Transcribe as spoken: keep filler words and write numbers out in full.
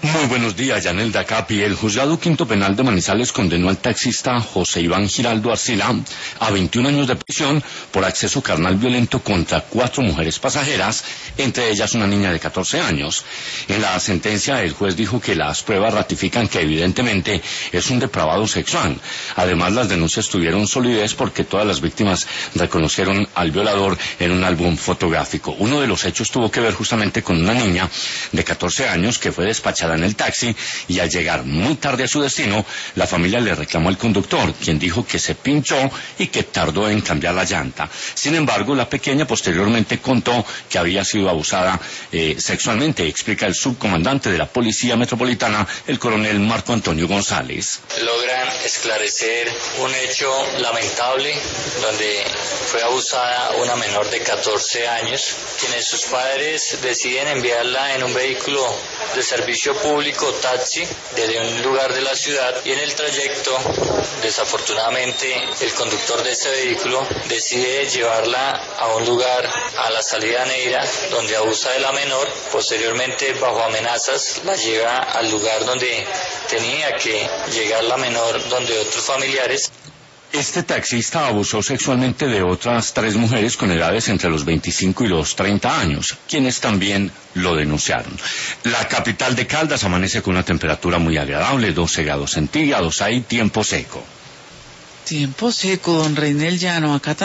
Muy buenos días, Yanelda Capi. El juzgado quinto penal de Manizales condenó al taxista José Iván Giraldo Arcila a veintiún años de prisión por acceso carnal violento contra cuatro mujeres pasajeras, entre ellas una niña de catorce años. En la sentencia, el juez dijo que las pruebas ratifican que evidentemente es un depravado sexual. Además, las denuncias tuvieron solidez porque todas las víctimas reconocieron al violador en un álbum fotográfico. Uno de los hechos tuvo que ver justamente con una niña de catorce años que fue despachada en el taxi, y al llegar muy tarde a su destino, la familia le reclamó al conductor, quien dijo que se pinchó y que tardó en cambiar la llanta. Sin embargo, la pequeña posteriormente contó que había sido abusada eh, sexualmente, explica el subcomandante de la Policía Metropolitana, el coronel Marco Antonio González. Logran esclarecer un hecho lamentable donde fue abusada una menor de catorce años, quienes sus padres deciden enviarla en un vehículo de servicio público, taxi, desde un lugar de la ciudad, y en el trayecto, desafortunadamente, el conductor de este vehículo decide llevarla a un lugar a la salida Neira, donde abusa de la menor. Posteriormente, bajo amenazas, la lleva al lugar donde tenía que llegar la menor, donde otros familiares. Este taxista abusó sexualmente de otras tres mujeres con edades entre los veinticinco y los treinta años, quienes también lo denunciaron. La capital de Caldas amanece con una temperatura muy agradable, doce grados centígrados, hay tiempo seco. Tiempo seco, don Reinel Llano, acá también.